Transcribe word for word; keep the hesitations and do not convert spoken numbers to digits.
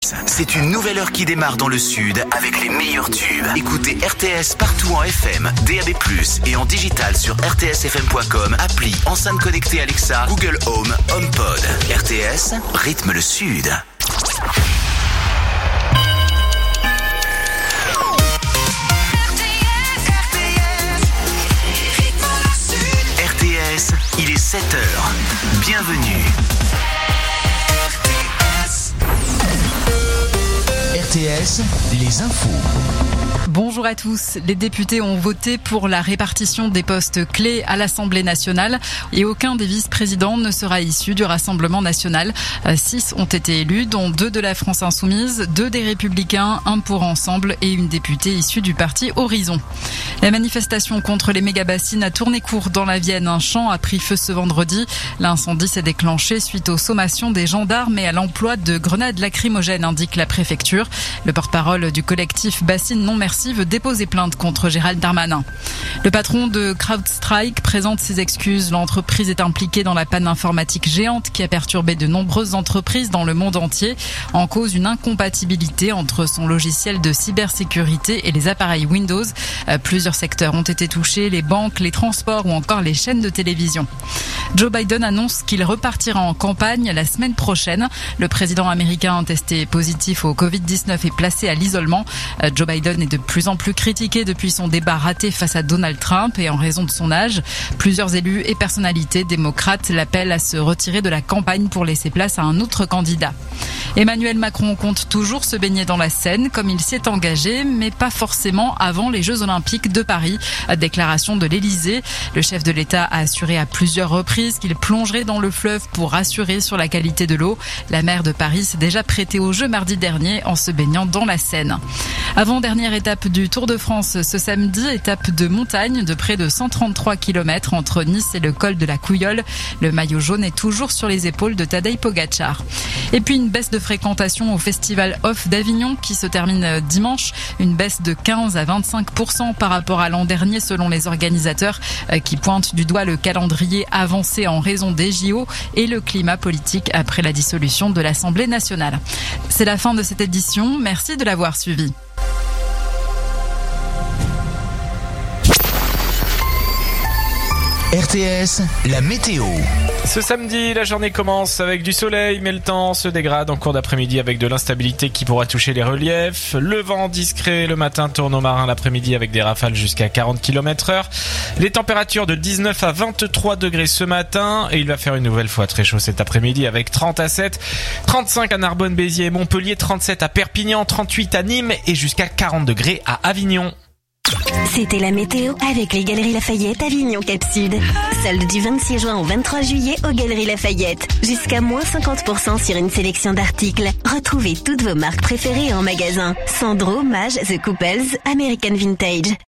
S. C'est une nouvelle heure qui démarre dans le sud avec les meilleurs tubes. Écoutez R T S partout en F M, D A B plus, et en digital sur r t s f m point com, appli, enceinte connectée Alexa, Google Home, HomePod. R T S, rythme le sud. R T S, il est sept heures. Bienvenue. R T S, les infos. Bonjour à tous. Les députés ont voté pour la répartition des postes clés à l'Assemblée nationale et aucun des vice-présidents ne sera issu du Rassemblement national. Six ont été élus, dont deux de la France Insoumise, deux des Républicains, un pour Ensemble et une députée issue du parti Horizon. La manifestation contre les méga-bassines a tourné court dans la Vienne. Un champ a pris feu ce vendredi. L'incendie s'est déclenché suite aux sommations des gendarmes et à l'emploi de grenades lacrymogènes, indique la préfecture. Le porte-parole du collectif Bassines Non Merci veut déposer plainte contre Gérald Darmanin. Le patron de CrowdStrike présente ses excuses. L'entreprise est impliquée dans la panne informatique géante qui a perturbé de nombreuses entreprises dans le monde entier. En cause, une incompatibilité entre son logiciel de cybersécurité et les appareils Windows. Euh, plusieurs secteurs ont été touchés, les banques, les transports ou encore les chaînes de télévision. Joe Biden annonce qu'il repartira en campagne la semaine prochaine. Le président américain testé positif au covid dix-neuf est placé à l'isolement. Euh, Joe Biden est de plus en plus critiqué depuis son débat raté face à Donald Trump et en raison de son âge. Plusieurs élus et personnalités démocrates l'appellent à se retirer de la campagne pour laisser place à un autre candidat. Emmanuel Macron compte toujours se baigner dans la Seine comme il s'y est engagé, mais pas forcément avant les Jeux Olympiques de Paris. Déclaration de l'Élysée. Le chef de l'État a assuré à plusieurs reprises qu'il plongerait dans le fleuve pour rassurer sur la qualité de l'eau. La maire de Paris s'est déjà prêtée au jeu mardi dernier en se baignant dans la Seine. Avant-dernière étape du Tour de France ce samedi, étape de montagne de près de cent trente-trois kilomètres entre Nice et le col de la Couilleule. Le maillot jaune est toujours sur les épaules de Tadej Pogacar. Et puis une baisse de fréquentation au festival Off d'Avignon qui se termine dimanche. Une baisse de quinze à vingt-cinq pour cent par rapport à l'an dernier selon les organisateurs qui pointent du doigt le calendrier avancé en raison des J O et le climat politique après la dissolution de l'Assemblée nationale. C'est la fin de cette édition. Merci de l'avoir suivi. R T S, la météo. Ce samedi, la journée commence avec du soleil, mais le temps se dégrade en cours d'après-midi avec de l'instabilité qui pourra toucher les reliefs. Le vent discret le matin tourne au marin l'après-midi avec des rafales jusqu'à quarante kilomètres heure. Les températures de dix-neuf à vingt-trois degrés ce matin et il va faire une nouvelle fois très chaud cet après-midi avec trente à sept, trente-cinq à Narbonne, Béziers et Montpellier, trente-sept à Perpignan, trente-huit à Nîmes et jusqu'à quarante degrés à Avignon. C'était la météo avec les Galeries Lafayette Avignon Cap Sud. Solde du vingt-six juin au vingt-trois juillet aux Galeries Lafayette. Jusqu'à moins cinquante pour cent sur une sélection d'articles. Retrouvez toutes vos marques préférées en magasin. Sandro, Mage, The Couples, American Vintage.